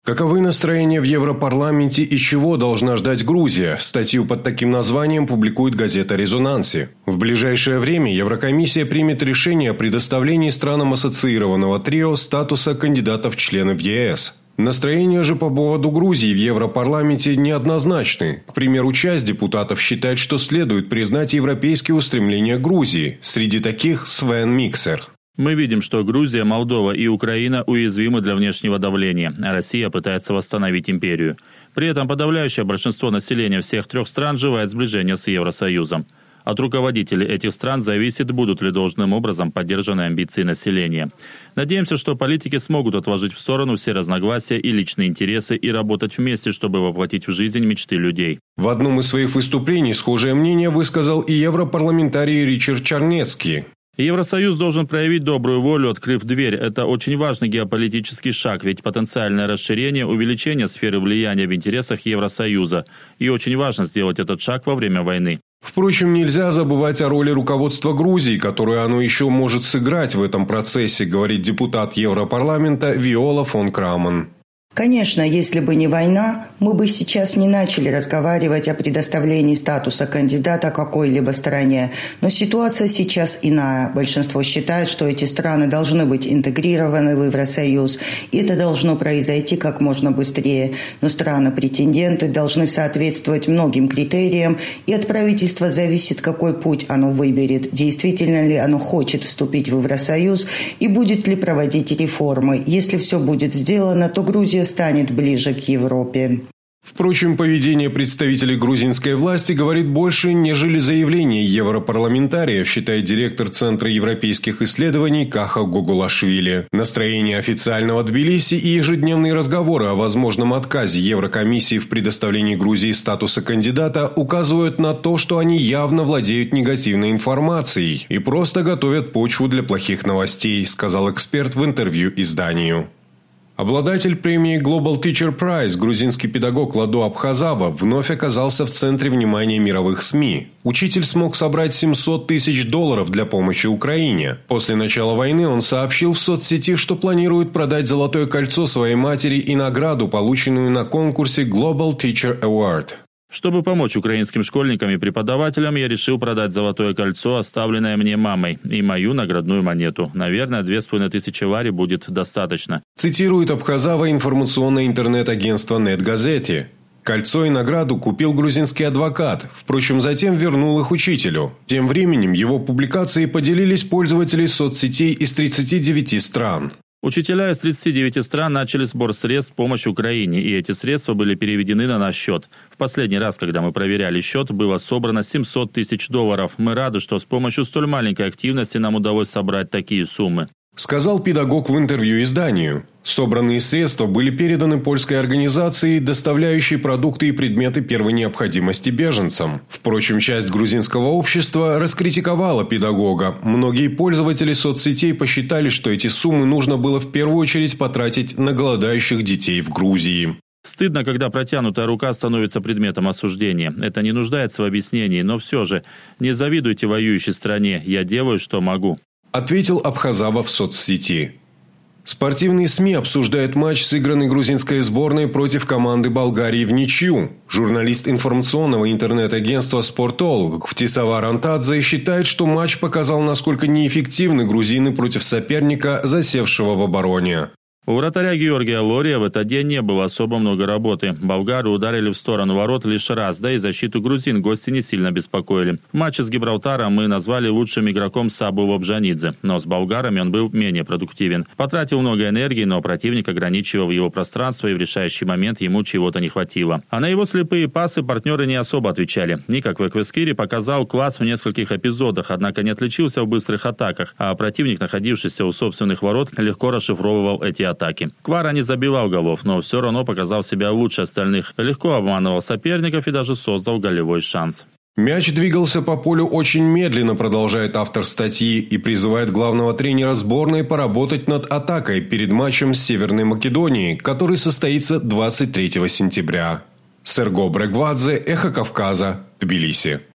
Каковы настроения в Европарламенте и чего должна ждать Грузия? Статью под таким названием публикует газета «Резонанси». В ближайшее время Еврокомиссия примет решение о предоставлении странам ассоциированного трио статуса кандидатов в члены в ЕС. Настроения же по поводу Грузии в Европарламенте неоднозначны. К примеру, часть депутатов считает, что следует признать европейские устремления Грузии. Среди таких Свен Миксер. Мы видим, что Грузия, Молдова и Украина уязвимы для внешнего давления, а Россия пытается восстановить империю. При этом подавляющее большинство населения всех трех стран желает сближения с Евросоюзом. От руководителей этих стран зависит, будут ли должным образом поддержаны амбиции населения. Надеемся, что политики смогут отложить в сторону все разногласия и личные интересы и работать вместе, чтобы воплотить в жизнь мечты людей. В одном из своих выступлений схожее мнение высказал и европарламентарий Ричард Чарнецкий. Евросоюз должен проявить добрую волю, открыв дверь. Это очень важный геополитический шаг, ведь потенциальное расширение, увеличение сферы влияния в интересах Евросоюза. И очень важно сделать этот шаг во время войны. Впрочем, нельзя забывать о роли руководства Грузии, которую оно еще может сыграть в этом процессе, говорит депутат Европарламента Виола фон Крамон. Конечно, если бы не война, мы бы сейчас не начали разговаривать о предоставлении статуса кандидата какой-либо стране. Но ситуация сейчас иная. Большинство считает, что эти страны должны быть интегрированы в Евросоюз, и это должно произойти как можно быстрее. Но страны-претенденты должны соответствовать многим критериям, и от правительства зависит, какой путь оно выберет, действительно ли оно хочет вступить в Евросоюз и будет ли проводить реформы. Если все будет сделано, то Грузия станет ближе к Европе. Впрочем, поведение представителей грузинской власти говорит больше, нежели заявление европарламентариев, считает директор Центра европейских исследований Каха Гогулашвили. Настроение официального Тбилиси и ежедневные разговоры о возможном отказе Еврокомиссии в предоставлении Грузии статуса кандидата указывают на то, что они явно владеют негативной информацией и просто готовят почву для плохих новостей, сказал эксперт в интервью изданию. Обладатель премии Global Teacher Prize, грузинский педагог Ладо Абхазава, вновь оказался в центре внимания мировых СМИ. Учитель смог собрать $700 тысяч для помощи Украине. После начала войны он сообщил в соцсети, что планирует продать золотое кольцо своей матери и награду, полученную на конкурсе Global Teacher Award. Чтобы помочь украинским школьникам и преподавателям, я решил продать золотое кольцо, оставленное мне мамой, и мою наградную монету. Наверное, 2500 лари будет достаточно. Цитирует Абхазава информационное интернет-агентство NetGazette. Кольцо и награду купил грузинский адвокат, впрочем, затем вернул их учителю. Тем временем его публикации поделились пользователи соцсетей из 39 стран. Учителя из 39 стран начали сбор средств в помощь Украине, и эти средства были переведены на наш счет. В последний раз, когда мы проверяли счет, было собрано $700 тысяч. Мы рады, что с помощью столь маленькой активности нам удалось собрать такие суммы. Сказал педагог в интервью изданию. Собранные средства были переданы польской организации, доставляющей продукты и предметы первой необходимости беженцам. Впрочем, часть грузинского общества раскритиковала педагога. Многие пользователи соцсетей посчитали, что эти суммы нужно было в первую очередь потратить на голодающих детей в Грузии. Стыдно, когда протянутая рука становится предметом осуждения. Это не нуждается в объяснении, но все же не завидуйте воюющей стране. Я делаю, что могу. Ответил Абхазава в соцсети. Спортивные СМИ обсуждают матч, сыгранный грузинской сборной против команды Болгарии в ничью. Журналист информационного интернет-агентства «Спортол» Втисавар Антадзе считает, что матч показал, насколько неэффективны грузины против соперника, засевшего в обороне. У вратаря Георгия Лория в этот день не было особо много работы. Болгары ударили в сторону ворот лишь раз, да и защиту грузин гости не сильно беспокоили. В матче с Гибралтаром мы назвали лучшим игроком Сабу Лобжанидзе, но с болгарами он был менее продуктивен. Потратил много энергии, но противник ограничивал его пространство, и в решающий момент ему чего-то не хватило. А на его слепые пасы партнеры не особо отвечали. Никак Веквескири показал класс в нескольких эпизодах, однако не отличился в быстрых атаках, а противник, находившийся у собственных ворот, легко расшифровывал эти атаки. Квара не забивал голов, но все равно показал себя лучше остальных. Легко обманывал соперников и даже создал голевой шанс. Мяч двигался по полю очень медленно, продолжает автор статьи, и призывает главного тренера сборной поработать над атакой перед матчем с Северной Македонией, который состоится 23 сентября. Серго Брегвадзе, Эхо Кавказа, Тбилиси.